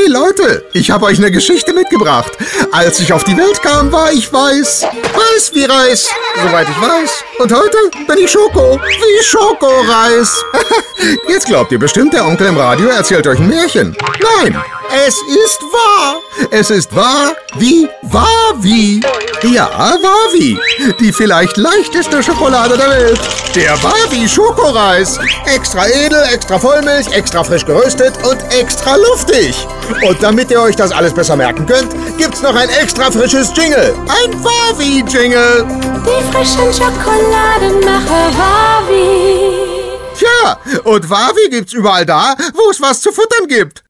Leute, ich habe euch eine Geschichte mitgebracht. Als ich auf die Welt kam, war ich weiß wie Reis, soweit ich weiß. Und heute bin ich Schoko, wie Schokoreis. Jetzt glaubt ihr bestimmt, der Onkel im Radio erzählt euch ein Märchen. Nein, es ist wahr. Es ist wahr wie Wavi. Ja, Wavi. Die vielleicht leichteste Schokolade der Welt. Der Wavi Schokoreis. Extra edel, extra Vollmilch, extra frisch geröstet und extra luftig. Und damit ihr euch das alles besser merken könnt, gibt's noch ein extra frisches Jingle. Ein Wavi-Jingle. Die frischen Schokoladenmacher Wavi. Tja, und Wavi gibt's überall da, wo es was zu futtern gibt.